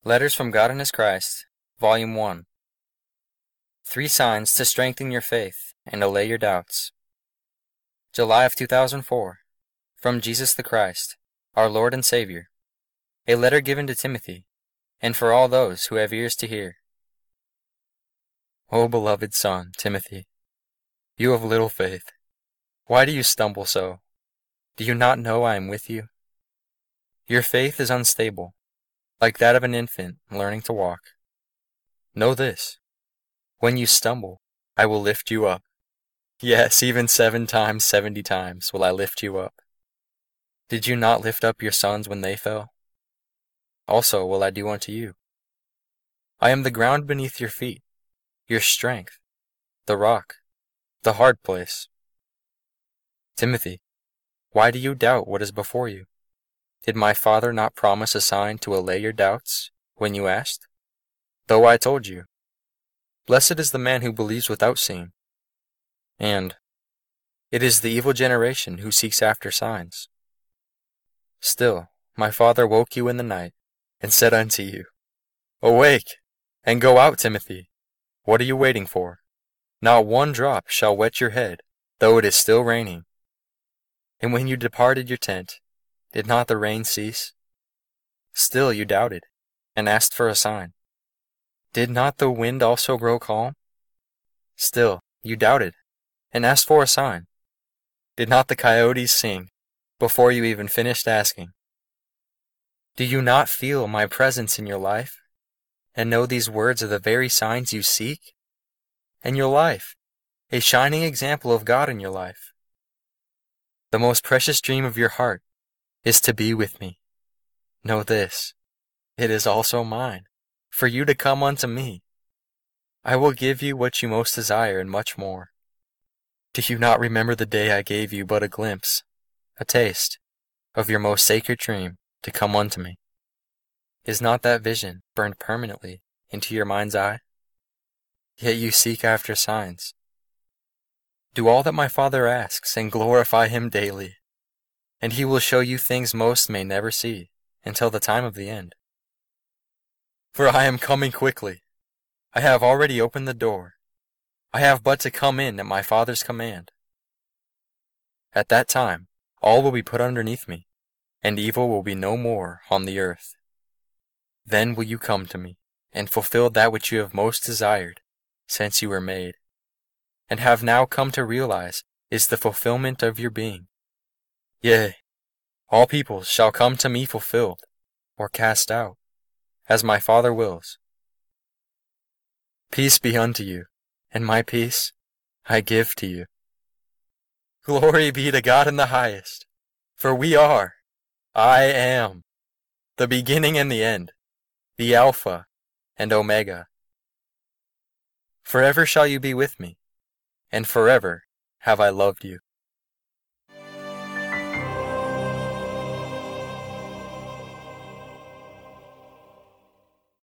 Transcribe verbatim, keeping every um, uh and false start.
Letters from God and His Christ, Volume one. Three Signs to Strengthen Your Faith and Allay Your Doubts. July of two thousand four. From Jesus the Christ, our Lord and Savior. A letter given to Timothy, and for all those who have ears to hear. O beloved son, Timothy, you of little faith, why do you stumble so? Do you not know I am with you? Your faith is unstable, like that of an infant learning to walk. Know this: when you stumble, I will lift you up. Yes, even seven times seventy times will I lift you up. Did you not lift up your sons when they fell? Also will I do unto you. I am the ground beneath your feet, your strength, the rock, the hard place. Timothy, why do you doubt what is before you? Did my Father not promise a sign to allay your doubts when you asked? Though I told you, blessed is the man who believes without seeing. And, it is the evil generation who seeks after signs. Still, my Father woke you in the night, and said unto you, Awake, and go out, Timothy. What are you waiting for? Not one drop shall wet your head, though it is still raining. And when you departed your tent, did not the rain cease? Still you doubted, and asked for a sign. Did not the wind also grow calm? Still you doubted, and asked for a sign. Did not the coyotes sing, before you even finished asking? Do you not feel my presence in your life, and know these words are the very signs you seek? And your life, a shining example of God in your life. The most precious dream of your heart is to be with me. Know this, it is also mine, for you to come unto me. I will give you what you most desire and much more. Do you not remember the day I gave you but a glimpse, a taste, of your most sacred dream to come unto me? Is not that vision burned permanently into your mind's eye? Yet you seek after signs. Do all that my Father asks and glorify Him daily, and He will show you things most may never see until the time of the end. For I am coming quickly. I have already opened the door. I have but to come in at my Father's command. At that time, all will be put underneath me, and evil will be no more on the earth. Then will you come to me, and fulfill that which you have most desired since you were made, and have now come to realize is the fulfillment of your being. Yea, all peoples shall come to me fulfilled, or cast out, as my Father wills. Peace be unto you, and my peace I give to you. Glory be to God in the highest, for we are, I am, the beginning and the end, the Alpha and Omega. Forever shall you be with me, and forever have I loved you.